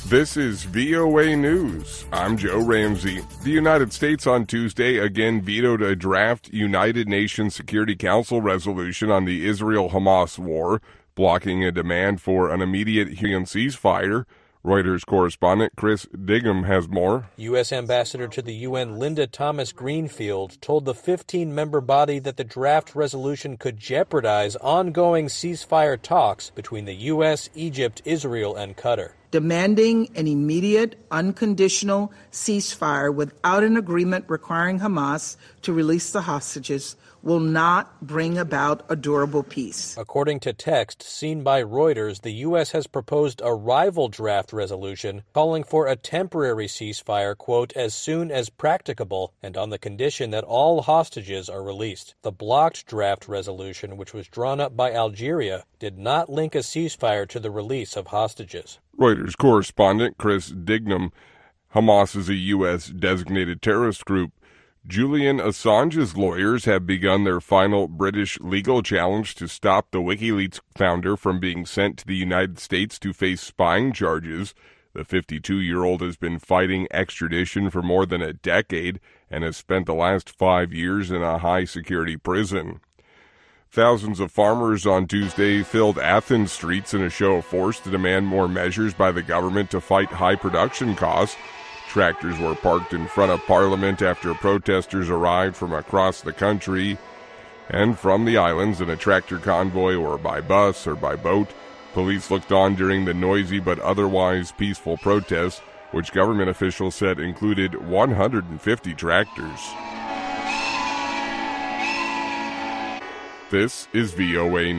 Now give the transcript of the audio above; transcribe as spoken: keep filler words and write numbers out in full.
This is V O A News. I'm Joe Ramsey. The United States on Tuesday again vetoed a draft United Nations Security Council resolution on the Israel-Hamas war, blocking a demand for an immediate human ceasefire. Reuters correspondent Chris Diggum has more. U S Ambassador to the U N Linda Thomas-Greenfield told the fifteen-member body that the draft resolution could jeopardize ongoing ceasefire talks between the U S, Egypt, Israel, and Qatar. Demanding an immediate, unconditional ceasefire without an agreement requiring Hamas to release the hostages will not bring about a durable peace. According to text seen by Reuters, the U S has proposed a rival draft resolution calling for a temporary ceasefire, quote, as soon as practicable, and on the condition that all hostages are released. The blocked draft resolution, which was drawn up by Algeria, did not link a ceasefire to the release of hostages. Reuters correspondent Chris Dignam. Hamas is a U S designated terrorist group. Julian Assange's lawyers have begun their final British legal challenge to stop the WikiLeaks founder from being sent to the United States to face spying charges. The fifty-two-year-old has been fighting extradition for more than a decade and has spent the last five years in a high-security prison. Thousands of farmers on Tuesday filled Athens streets in a show of force to demand more measures by the government to fight high production costs. Tractors were parked in front of Parliament after protesters arrived from across the country and from the islands in a tractor convoy or by bus or by boat. Police looked on during the noisy but otherwise peaceful protests, which government officials said included one hundred fifty tractors. This is V O A News.